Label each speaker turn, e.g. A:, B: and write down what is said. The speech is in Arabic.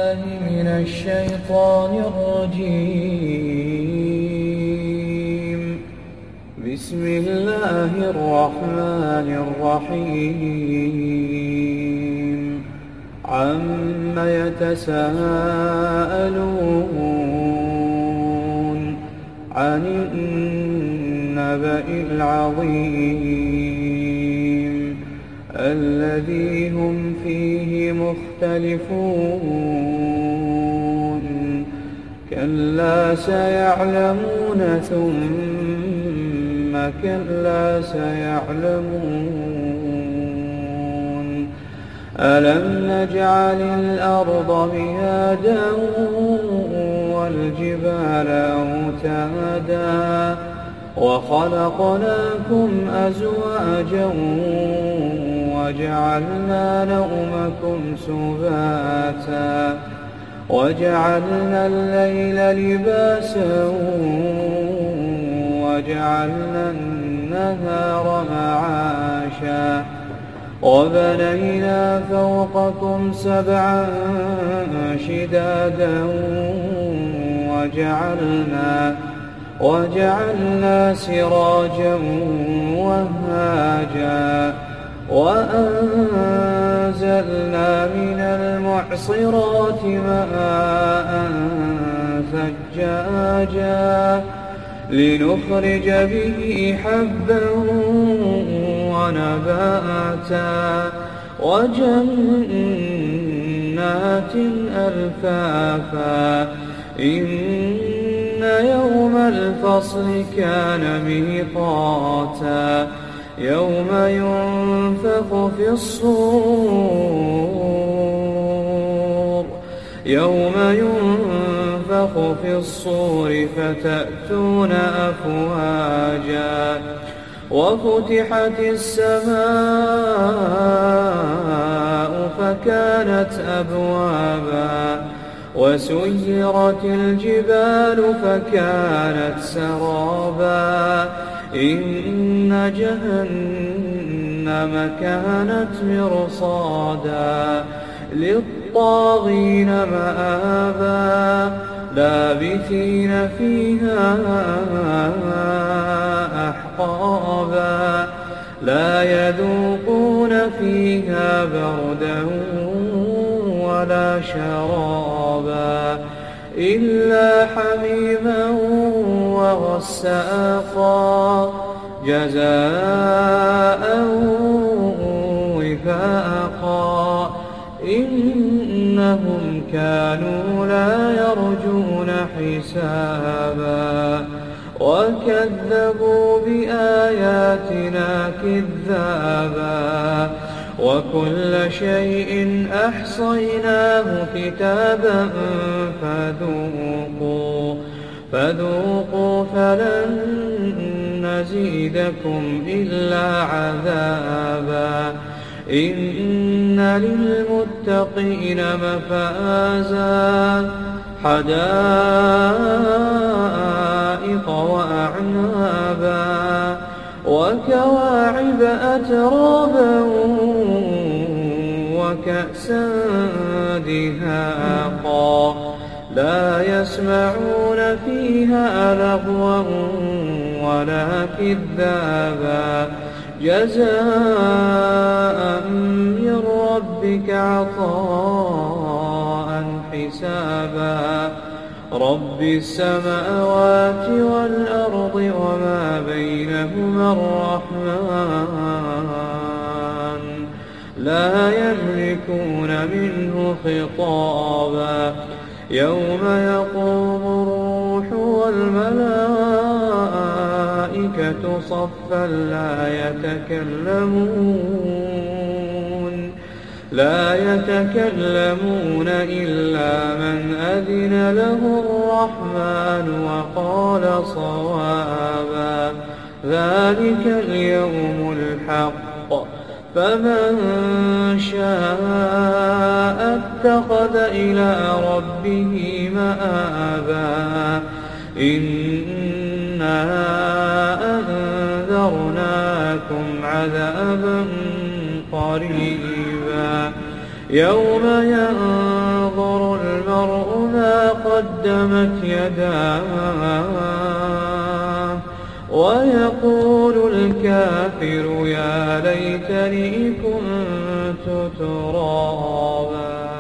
A: بالله من الشيطان الرجيم. بسم الله الرحمن الرحيم. عم يتساءلون عن النبأ العظيم الذي هم فيه مختلفون. كلا سيعلمون ثم كلا سيعلمون. ألم نجعل الأرض مهادا والجبال أوتادا وخلقناكم أزواجا وجعلنا نومكم سباتا وجعلنا الليل لباسا وجعلنا النهار معاشا وبنينا فوقكم سبعا شدادا وجعلنا سراجا وهاجا وأنزلنا من المعصرات ماء ثجاجا لنخرج به حبا ونباتا وجنات ألفافا. إن يوم الفصل كان ميقاتا يوم ينفخ في الصور فتأتون أفواجا وفتحت السماء فكانت أبوابا وسيرت الجبال فكانت سرابا. إن جهنم كانت مرصادا للطاغين مآبا لابثين فيها أحقابا لا يذوقون فيها بردا ولا شرابا إلا حميما وغساقا جزاء وفاقا. إنهم كانوا لا يرجون حسابا وكذبوا بآياتنا كذابا وكل شيء أحصيناه كتابا فذوقوا فلن نزيدكم إلا عذابا. إن للمتقين مفازا حدائق وأعنابا وكواعب أترابا وكأسا دهاقا لا يسمعون فيها لغوا ولا كذابا جزاء من ربك عطاء حسابا. رب السماوات والأرض وما بينهما الرحمن لا يملكون منه خطابا. يوم يقوم الروح والملائكة صفا لا يتكلمون إلا من أذن له الرحمن وقال صوابا. ذلك اليوم الحق فمن شاء اتخذ إلى ربه مآبا. إنا أنذرناكم عذابا قريبا يوم ينظر قدمت يداه ويقول الكافر يا ليتني كنت ترابا.